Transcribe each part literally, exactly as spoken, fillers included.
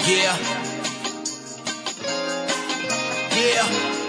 Yeah. Yeah.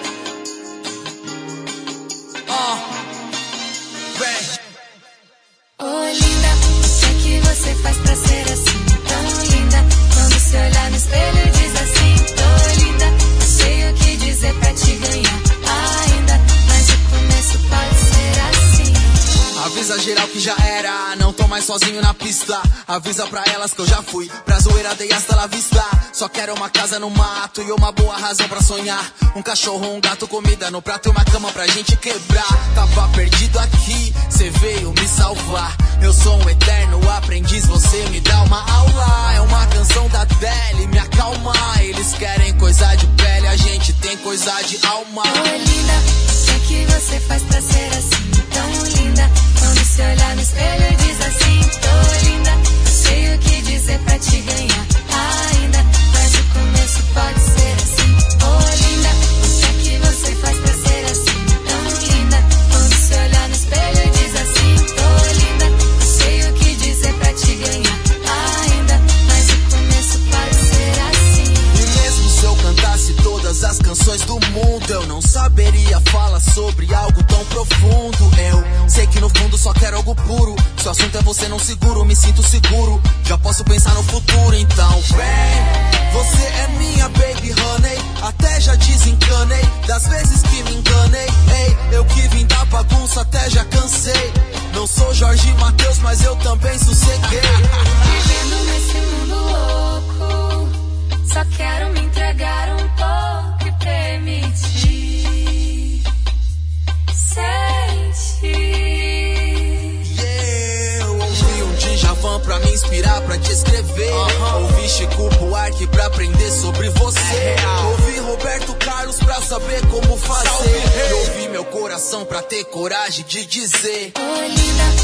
Oh. Bem. Oh linda, o que é que você faz pra ser assim tão linda? Quando se olhar no espelho diz assim, tô linda. Eu sei o que dizer pra te ganhar ainda, mas o começo pode ser assim. Avisa geral que já era, não tô mais sozinho na pista. Avisa pra elas que eu já fui pra zoeira, dei hasta la vista. Só quero uma casa no mato e uma boa razão pra sonhar. Um cachorro, um gato, comida no prato e uma cama pra gente quebrar. Tava perdido aqui, cê veio me salvar. Eu sou um eterno aprendiz, você me dá uma aula. É uma canção da Adele, me acalma. Eles querem coisa de pele, a gente tem coisa de alma. Oh linda, o que é que você faz pra ser assim tão linda? Quando se olhar no espelho diz assim, tô linda. Eu sei o que dizer pra te ganhar ainda, mas o começo pode ser assim. Oh linda, o que é que você faz pra ser assim tão linda? Quando se olhar no espelho diz assim, tô linda. Eu sei o que dizer pra te ganhar ainda, mas o começo pode ser assim. E mesmo se eu cantasse todas as canções do mundo, eu não saberia falar sobre algo tão profundo. Eu sei que no fundo só quero algo puro. Se o assunto é você, não seguro, me sinto seguro. Já posso pensar no futuro, então vem. Você é minha baby honey, até já desencanei das vezes que me enganei. Ei, eu que vim da bagunça, até já cansei. Não sou Jorge Mateus, mas eu também sosseguei. Vivendo nesse mundo louco, só quero me entregar um pouco e permitir sentir. Yeah, eu ouvi um Djavan pra me inspirar, pra te escrever. Uh-huh. Ouvi Chico Buarque pra aprender sobre você. É ouvi Roberto Carlos pra saber como fazer. E ouvi meu coração pra ter coragem de dizer: oh linda,